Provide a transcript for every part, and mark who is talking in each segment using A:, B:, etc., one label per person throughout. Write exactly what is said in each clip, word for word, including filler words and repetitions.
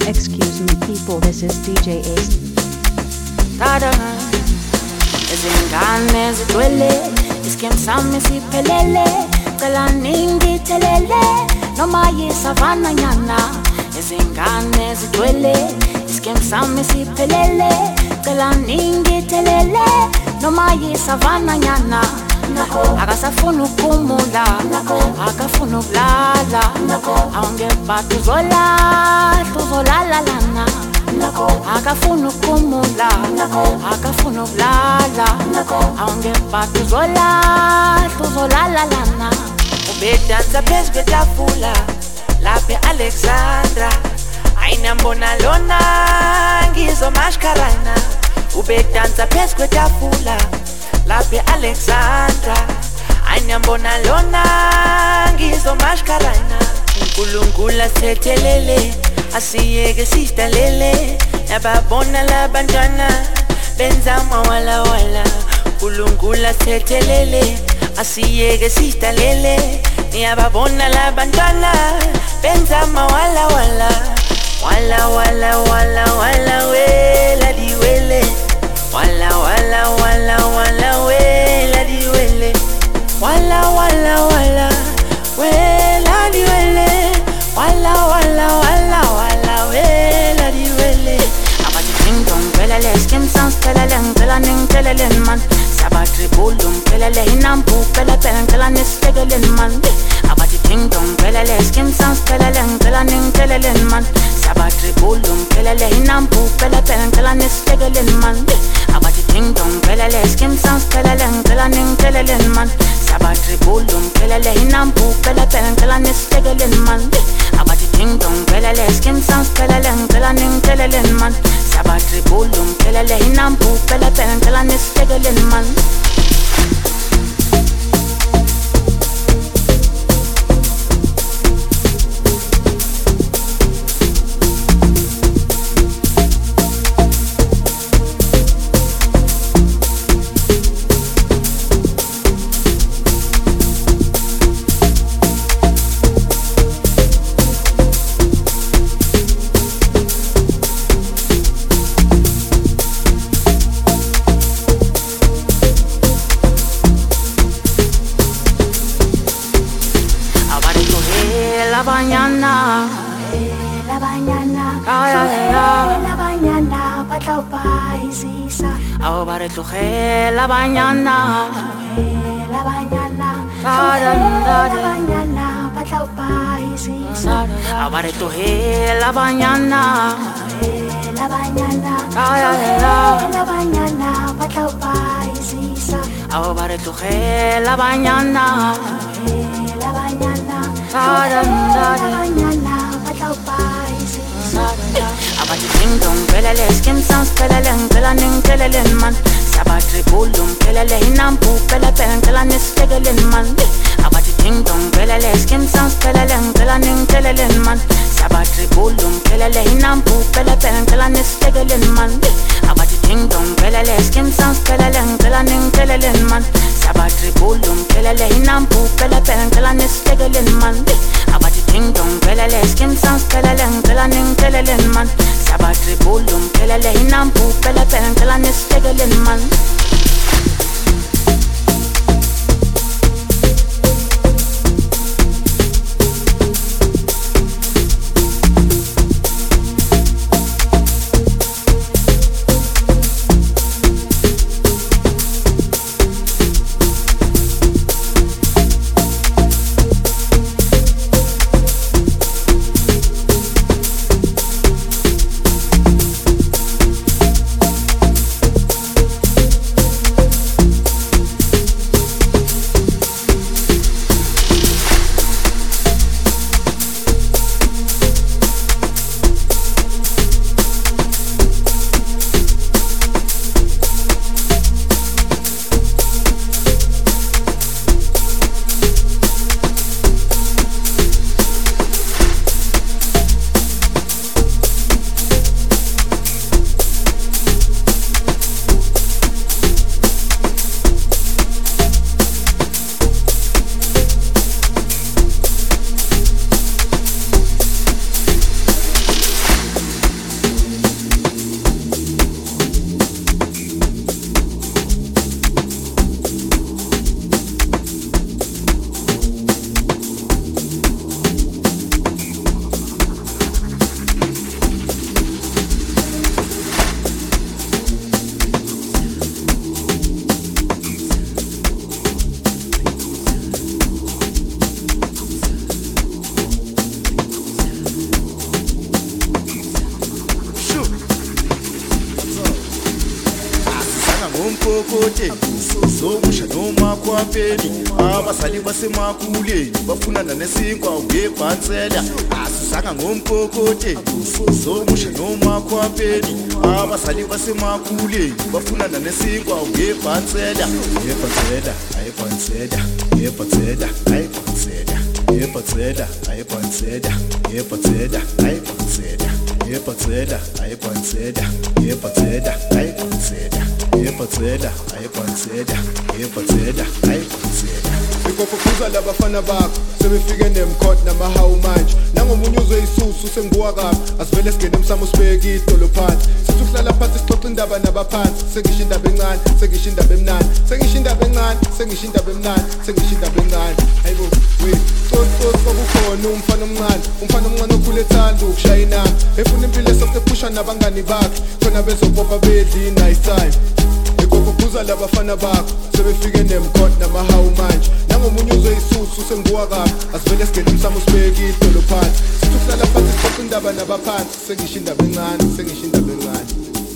A: Excuse me people, this is D J Ace.
B: Tada, izingane zigcwele, iskem sami siphelele, cela ningithelele, noma yisavana nyana. Izingane zigcwele, iskem sami siphelele, cela ningithelele, noma yisavana nyana. Akasafuna ukumula, akafuna ukulala, awungebhadi uzolala, uzolala lana. Akafuna ukumula, akafuna ukulala, awungebhadi uzolala, uzolala lana. Ubedansa phezu kwetafula lapha e-Alexandra, ayinambona lona ngizomashkarana. Ubedansa phezu kwetafula lapha e-Alexandra, ayinambona lona ngizomashkarana. uNkulunkulu asithethelele, asiyeke sidalele, yababona labantwana benza mawala wala. uNkulunkulu asithethelele, asiyeke sidalele, yababona labantwana benza mawala wala. Wala wala wala wala wela diwele, wala wala wala wala wela diwele, wala wala wala wela diwele, wala wala wala wala wela diwele. Abati ting dong pelele, skim sans pelele, ngela ning pelele man. Sabatri bulum pelele, hinampu pele pele, ngela nis tegele man. Abati ting dong pelele, skim sans pelele, ngela ning pelele man. Sabatri bulum pelele, hinampu pele pele, ngela nis tegele man. Abati ting dong pelele, skim sans pelele, ngela ning pelele man. Sabatri bulum pelele, hinampu pele pele, ngela nis tegele man. Abati ting dong pelele, skim sans pelele, ngela ning pelele man. Sabatri bulum pelele, hinampu pele pele, ngela nis tegele man. La mañana,
C: la mañana,
B: ay, ay, ay.
C: la mañana, patlaw pa isisa.
B: Ahora tu la mañana,
C: La mañana,
B: ay, ay, ay.
C: la mañana, patlaw pa isisa.
B: Ahora tu la mañana,
C: La mañana,
B: ay, ay, ay.
C: la mañana, patlaw pa isisa.
B: Ahora tu la mañana,
C: La mañana,
B: ay, ay, ay.
C: la mañana, patlaw pa isisa.
B: Abati ting dong pelele, skim sans pelele, ngela ning pelele man. Sabatri bulum pelele, hinampu pele pele, ngela nis tegele man. Abati ting dong pelele, skim sans pelele, ngela ning pelele man. Sabatri bulum pelele, hinampu pele pele, ngela nis tegele man. Abati ting dong pelele, skim sans pelele, ngela ning pelele man. Sabatri bulum pelele, hinampu pele pele, ngela nis tegele man. Abati ting dong pelele, skim sans pelele, ngela ning pelele man. Sabatri bulum pelele, hinampu pele pele, ngela nis tegele man.
D: ngompokote zomusha noma kwapheli abasali basemakuleni bafunana nesinkwa ngebhansela asisanga ngompokote zomusha noma kwapheli abasali basemakuleni bafunana nesinkwa ngebhansela ngebhansela ayibhansela ngebhansela ayibhansela ngebhansela ayibhansela ngebhansela ayibhansela ngebhansela ayibhansela ngebhansela ayibhansela ngebhansela ayibhansela ngebhansela ayibhansela
E: Ikophuza labafana bakho sebefike nemkhot namahawu manje nangomunye uzwe isusu sengibuka kabi asivele singene emsamo sibeke idolo phansi sisuhlala phansi sixoxa indaba nabaphansi sengisho indaba encane sengisho indaba emnandi sengisho indaba encane sengisho indaba emnandi sengisho indaba encane hayibo we so kukhona umfana omncane umfana omncane okhule ethanda ukushaya inamba efuna impilo esokuphusha nabangani bakhe khona bezopopa bedli nice time Ikophuza labafana bakho sebefike nemkhot namahawu manje nangomunye uzwe isusu sengibuka kabi asivele singene emsamo sibeke idolo phansi sisuhlala phansi sixoxa indaba nabaphansi sengisho indaba encane sengisho indaba encane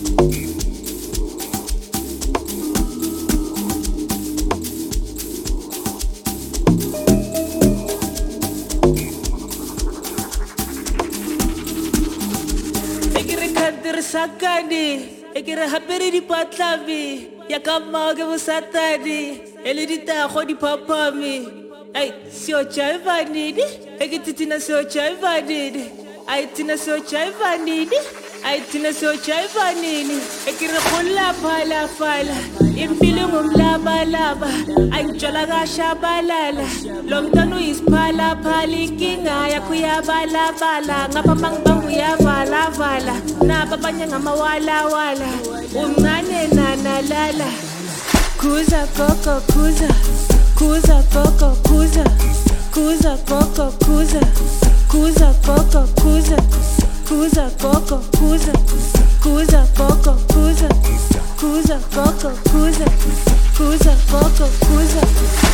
B: Sakani, ekere hapere di patlavi, ya kama ke busatani, ele di tago di papami. Ay, sio chaiva nini? Ekiti tina sio chaiva nini? Ay, tina sio chaiva nini? Ay, tina sio chaiva nini? Ekere khula phala phala, impilo ngumlaba laba, ay njola kashabalala. Lomntwana uyisiphala phala inkinga yakho yabalabala, ngapha mangibangu yavalavala. Naba abanye ngamawala wala umncane nanalala kuza koko kuza kuza koko kuza kuza koko kuza kuza koko kuza kuza koko kuza kuza koko kuza kuza koko kuza kuza koko kuza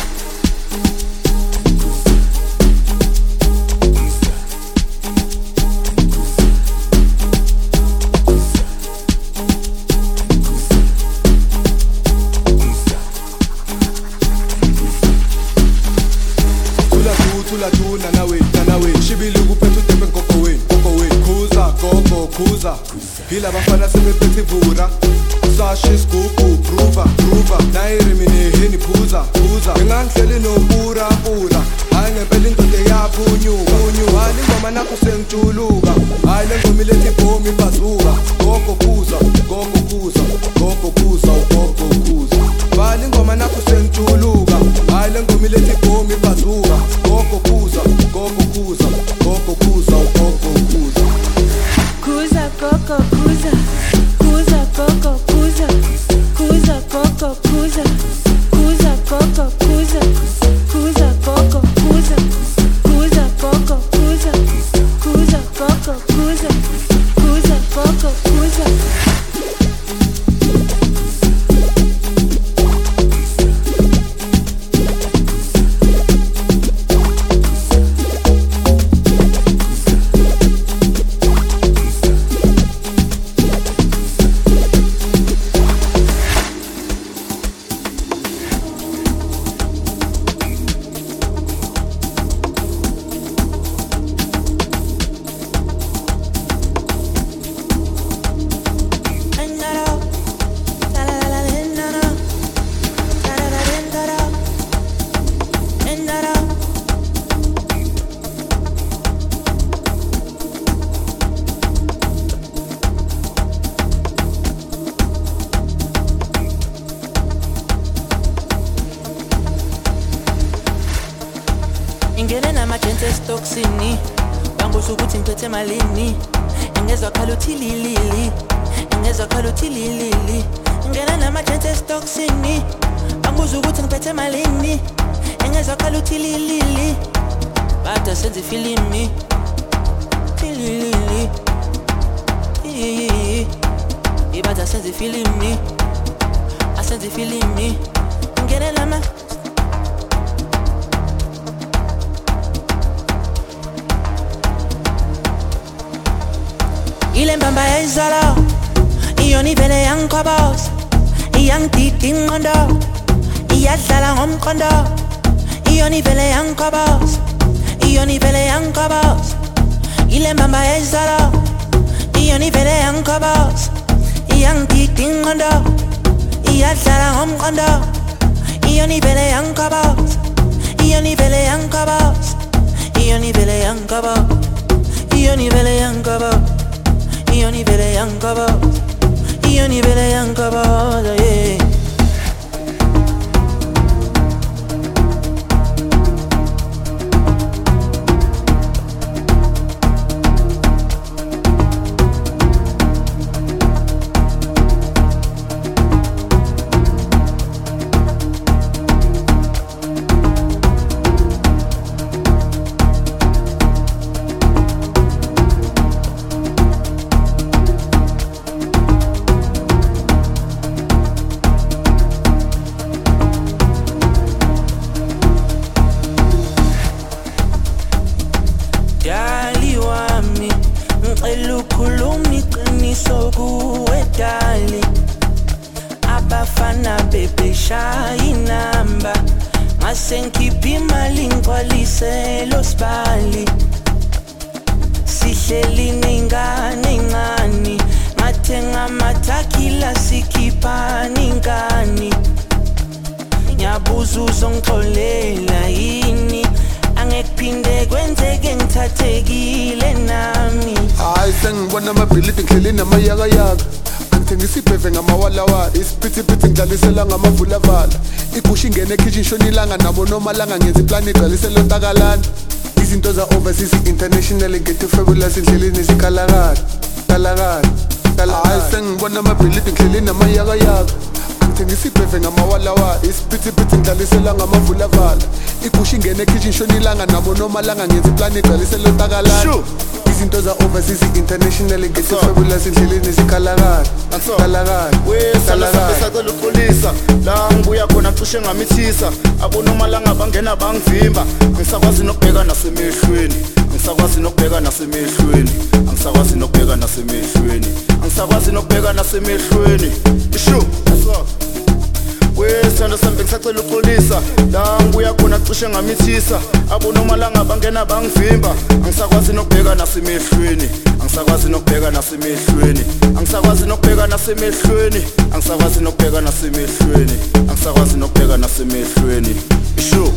E: Tula tuna nawe nawe shibili kuphethe utepe nkoko wenu nkoko wenu kuza gogo kuza hila bafana sebephethe ivura sashi sigugu pruva pruva nayiri mine heni phuza phuza ngangihleli nopura pura hayi ngempela indoda yaphunyuka punyuka hayi ingoma nakho sengijuluka hayi lengoma ilethi ibhomi bazuka gogo kuza gogo kuza gogo kuza gogo kuza hayi ingoma nakho sengijuluka hayi lengoma ilethi ibhomi bazuka gogo kuza gogo kuza gogo kuza gogo kuza
B: kuza gogo kuza kuza gogo kuza kuza gogo kuza kuza gogo kuza kuza gogo kuza kuza gogo kuza kuza gogo kuza kuza gogo kuza Ingene namagentse stocksini banguza ukuthi ngiphethe malini engezwa khala uthililili engezwa khala uthililili ingene namagentse stocksini banguza ukuthi ngiphethe malini engezwa khala uthililili bada senze filimi filili ibada senze filimi asenze filimi ingene nama ile mbamba ya izolo iyo ni vele yankobos iyangidida ingqondo iyadlala ngomqondo iyona ivele yangikhobos iyona ivele yangikhobos ile mamba ezalo iyona ivele yangikhobos iyangidida ingqondo iyadlala ngomqondo iyona ivele yangikhobos iyona ivele yangikhobos iyona ivele yangikhobos iyona ivele yangikhobos iyona ivele yangikhobos iyona ivele yangikhobos yeah. Malanga ngenza iplani igcwaliselo ntakalana izinto za overseas international ngethe fabulous indleleni zikhalakala kalakala hayi sengibona amabhilidi ngidleleni namayakayaka angithengisa ibheve ngamawalawa isiphithiphithi ngidlalisela ngamavulavala igusha ingene ekitchen shonilanga nabo nomalanga ngenza iplani igcwaliselo ntakalana izinto za overseas international ngethe fabulous indleleni zikhalakala kalakala
D: wesalasabe uxolisa la ngibuya khona cishe ngamithisa abonomalanga bangena bangivimba ngisakwazi nokubheka nasemehlweni ngisakwazi nokubheka nasemehlweni ngisakwazi nokubheka nasemehlweni ngisakwazi nokubheka nasemehlweni isho wesanda sambe ngisacela uxolisa la ngibuya khona cishe ngamithisa abonomalanga bangena bangivimba ngisakwazi nokubheka nasemehlweni ngisakwazi nokubheka nasemehlweni ngisakwazi nokubheka nasemehlweni ngisakwazi nokubheka nasemehlweni ngisakwazi nokubheka nasemehlweni isho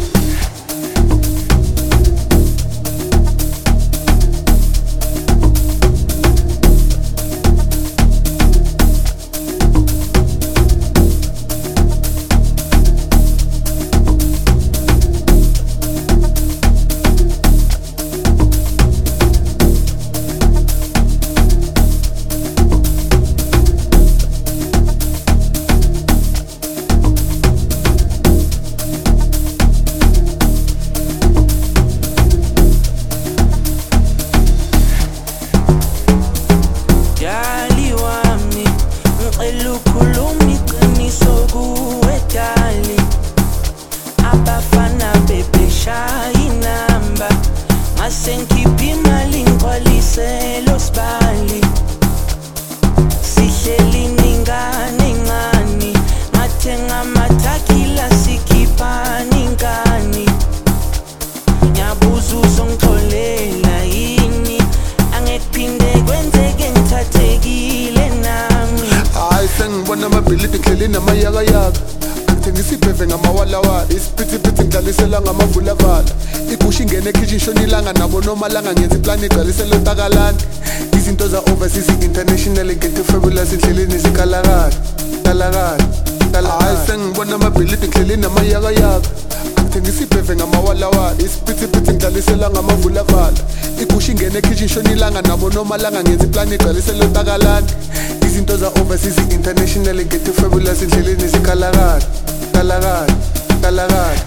D: malanga ngenza iplani igcwaliselo ntakalana izinto za overseas international ngethe fabulous indleleni zikhalakala kalakala hayi sengibona amabhilidi ngidleleni namayakayaka angithengisa ibheve ngamawalawa isiphithiphithi ngidlalisela ngamavulavala igusha ingene ekitchen shonilanga nabo nomalanga ngenza iplani igcwaliselo ntakalana izinto za overseas international ngethe fabulous indleleni zikhalakala kalakala kalakala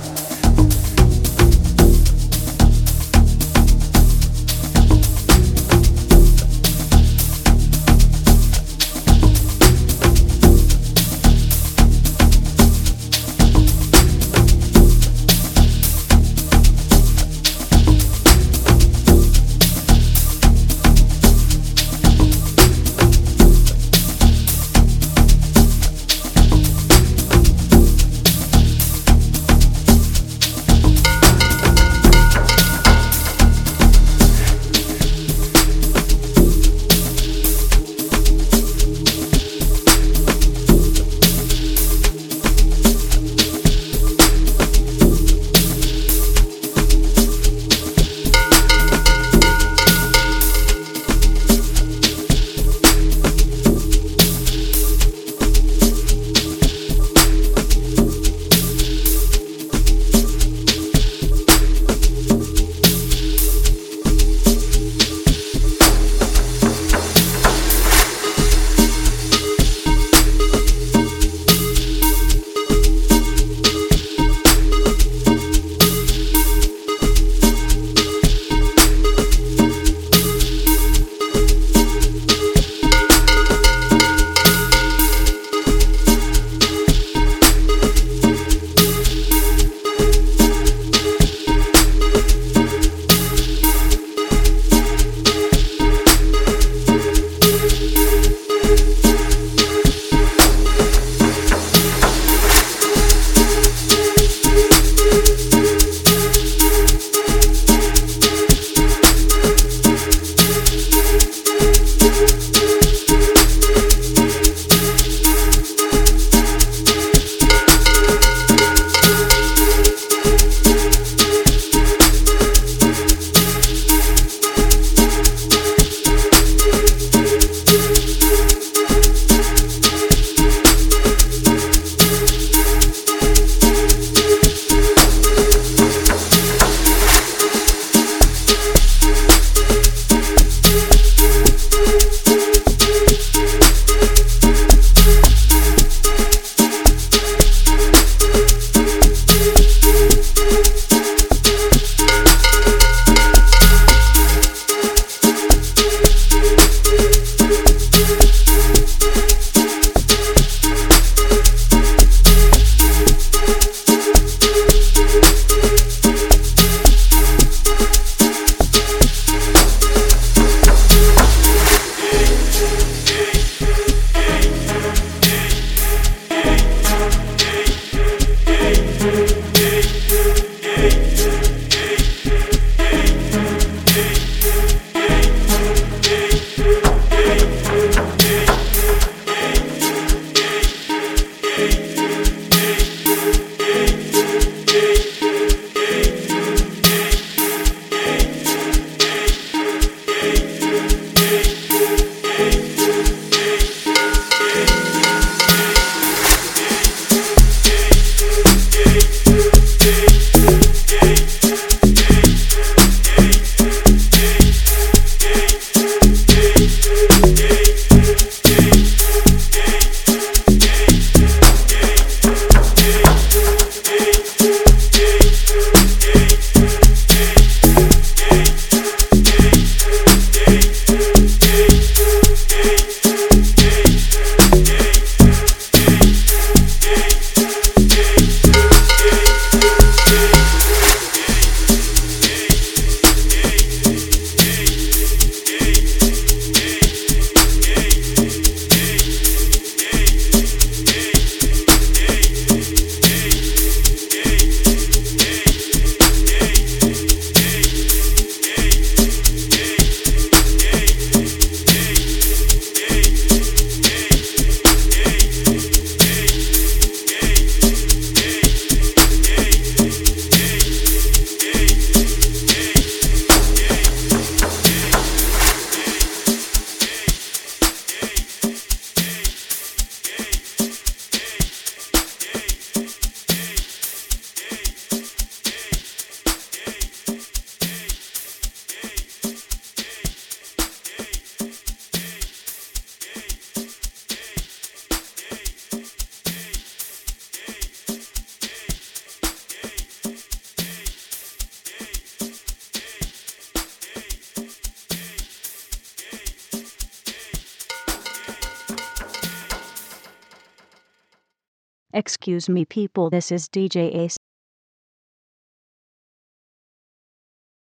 A: Excuse me, people, this is D J Ace.